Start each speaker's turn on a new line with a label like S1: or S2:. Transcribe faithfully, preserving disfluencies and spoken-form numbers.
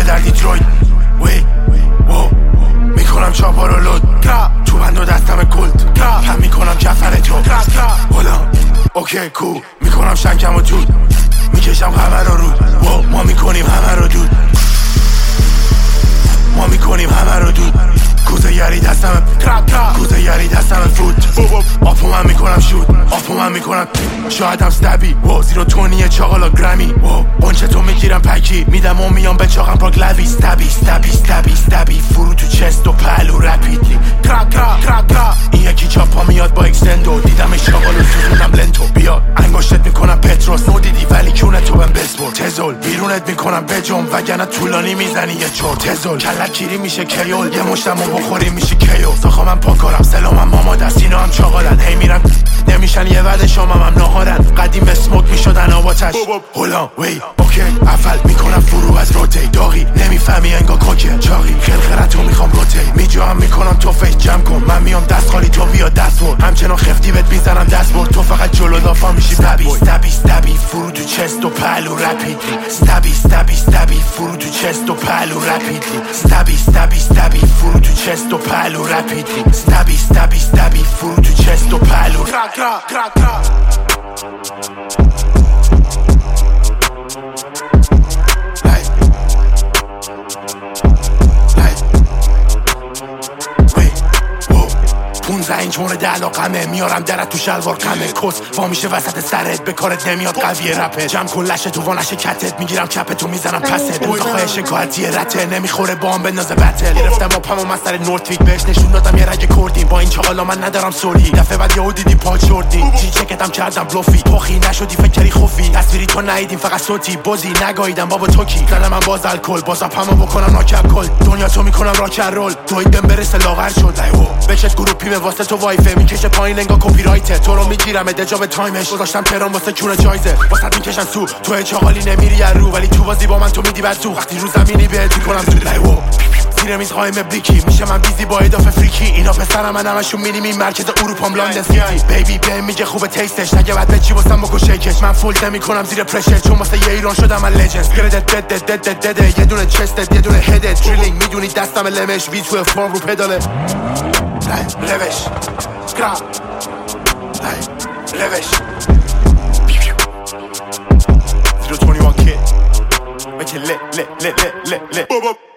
S1: در دیترویت وی وو میکنم چاپا رو لود تو بند و دستم گلد پم میکنم جفر تو بلان اوکی کو میکنم شنکم و دود میکشم همه رو رود وو ما میکنیم همه رو دود ما میکنیم همه رو دود کوزه یری دستم کوزه یری دستم فوت آپو من میکنم شود آپو من میکنم شایدم ستبی و زیرو تونیه چاقالا گرمی قنچه تو میگیرم پکی میدم و میام به چاقم پاک لوی ستبی ستبی ستبی ستبی فرو تو چست و پلو رپیدلی کرا کرا کرا کرا این یکی چاپا میاد با اکسندو دیدمش چاقالو سوزوندم لنتو بیا انگشتت میکنم پتروس نو دیدی ولی کونه تو بهم بسپر تزول بیرونت میکنم بجم وگرنه طولانی میزنی یه چور تزول کلکیری میشه کیول یه مشتمو بخوری میشه کیو ساخا من پاکارم سلامم ماما دستینا هم چاقالن هی میرن نمیشن یه وعده شامم هم ناهارن قدیم اسموک میشدن آواتش هولا وی اوکی اول میکنم فرو از روتی داغی نمیفهمی انگا کوکه چاقی خلخرتو میخوام روتی میجام میکنم تو فیس جمع کن من میام دست خالی تو بیا دست بر همچنان خفتی بهت میزنم دست بر تو فقط جلو دافا میشی ببی ستبی ستبی فرو تو چست و پلو رپیدلی ستبی ستبی ستبی فرو تو چست و پلو رپیدلی ستبی ستبی ستبی فرو تو چست و پلو رپیدلی ستبی ستبی ستبی فرو تو چست و پلو کرا کرا کرا پونزه اینچ مورد علاقمه میارم درت تو شلوار کمه کس وا میشه وسط سرت به کارت نمیاد قویه رپه جمع کن لشه تو وانش کتت میگیرم چپتو میزنم پست اوزاخای شکایتی رته نمیخوره با هم بندازه بتل گرفتم اپم و مستر نورتویک بهش نشون دادم یه رگ کردیم با این چاقالا من ندارم سولی دفعه بعد یهو دیدی پا چردی جی چکتم کردم بلوفی پخی نشدی فکری خوفی تصویری تو ندیدیم فقط صوتی بازی نگاییدم بابا تو کی زدم من باز الکل باز اپمو بکنم ناکپ کل دنیا تو میکنم راک رول توی دم برسه لاغر شد بچت گروپی به واسه تو وایفه میکشه پایین انگا کپی رایته تو رو میگیرم ادجا به تایمش گذاشتم تهران واسه کونه جایزه واسه میکشن سو تو چاقالی نمیری رو ولی تو بازی با من تو میدی بر تو وقتی رو زمینی بهت میکنم تو لایو زیر میز قایم بلیکی میشه من بیزی با اضافه فریکی اینا پسرم من همشون مینیمی مرکز اروپام لندن سیتی بیبی بهم میگه خوبه تیستش نگه بعد به چی واسم بکن شیکش من فول نمیکنم زیر پرشر چون واسه یه ایران شدم من لجند گردت دد دد دد دد یه دونه چستت یه دونه هدت درینگ میدونی دستم لمش وی تو فرم رو پداله لوش کرا لوش زیرو بیست و یک kid make it lit lit lit lit lit lit